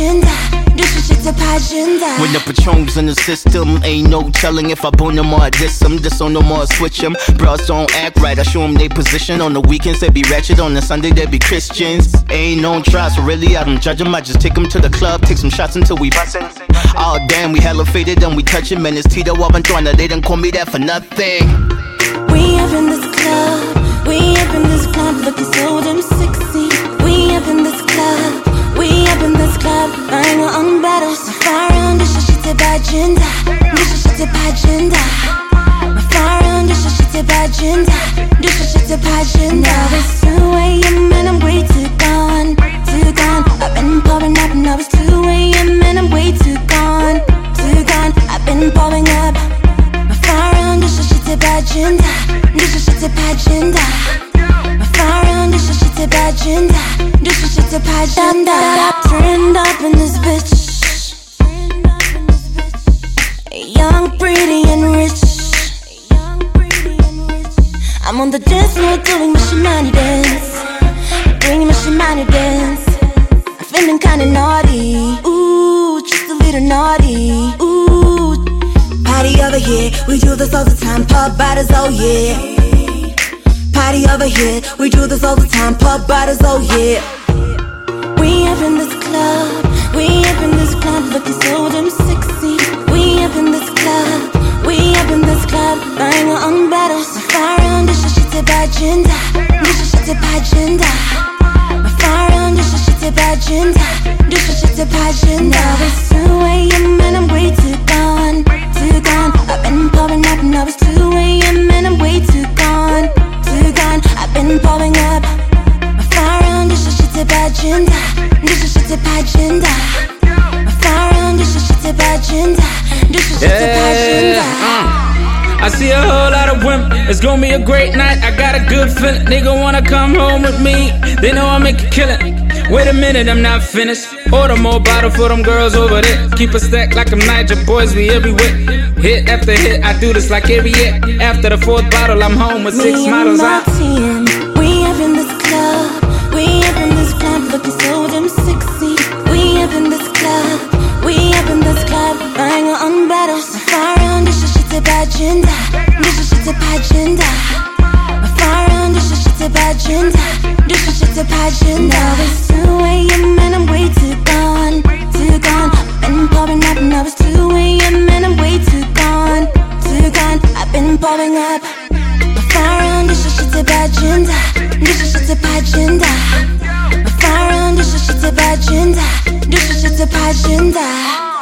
빠진다 르시시트 빠진다. When the Patron's in the system, ain't no telling if I bone them or I diss them. Diss on them or I switch them. Bros don't act right, I show them they position. On the weekends they be ratchet, on the Sunday they be Christians. Ain't no try, so really I don't judge them. I just take them to the club, take some shots until we bustin'. Oh damn, we hella faded and we touchin'. Man, it's Tito Aventuana, they didn't call me that for nothing. We up in this club, we up in this club, looking so damn sexy. We up in this club, we up in this club, buying our own bottles. Fire 르시시트 빠진다 르시시트 빠진다. Fire 르시시트 빠진다 르시시트 빠진다. Now it's 2 a.m. and I'm way too gone, too gone. I've been pouring up, now it's 2 a.m. and I'm way too gone, too gone. I've been pouring up. Fire 르시시트 빠진다 르시시트 빠진다. Fire 르시시트 빠진다 르시시트 빠진다. Turned up in this bitch, young, pretty and rich. I'm on the dance floor doing my shimani dance, doing my shimani dance. I'm feeling kinda naughty, ooh, just a little naughty, ooh. Party over here, we do this all the time, pub bottles, oh yeah. Party over here, we do this all the time, pub bottles, oh yeah. We up in this club, we up in this club, looking so damn sexy. We up in this club, we up in this club, buying our own bottles. Fire 르시시트 빠진다 르시시트 빠진다. Fire 르시시트 빠진다 르시시트 빠진다. Now it's 2 a.m. and I'm way too gone, too gone. I've been pouring up, now it's 2 a.m. and I'm way too gone, too gone. I've been pouring up. Fire 르시시트 빠진다 르시시트 빠진다. Fire 르시시트 빠진다 르시시트 빠진다. I see a whole lot of women, it's gonna be a great night. I got a good feeling, nigga wanna come home with me. They know I make a killing. Wait a minute, I'm not finished. Order more bottle for them girls over there. Keep a stack like I'm Niger, boys, we everywhere. Hit after hit, I do this like every year. After the 4th bottle, I'm home with 6 models out. We up in this club, we up in this club, looking so damn sexy. We up in this club, we up in this club, buying our own bottles. Fire 르시시트 빠진다 르시시트 빠진다. Fire 르시시트 빠진다 르시시트 빠진다. Now it's 2 a.m. and I'm way too gone, too gone. I've been pouring up, now it's 2 a.m. and I'm way too gone, too gone. I've been pouring up. Fire 르시시트 빠진다 르시시트 빠진다. Fire 르시시트 빠진다 르시시트 빠진다.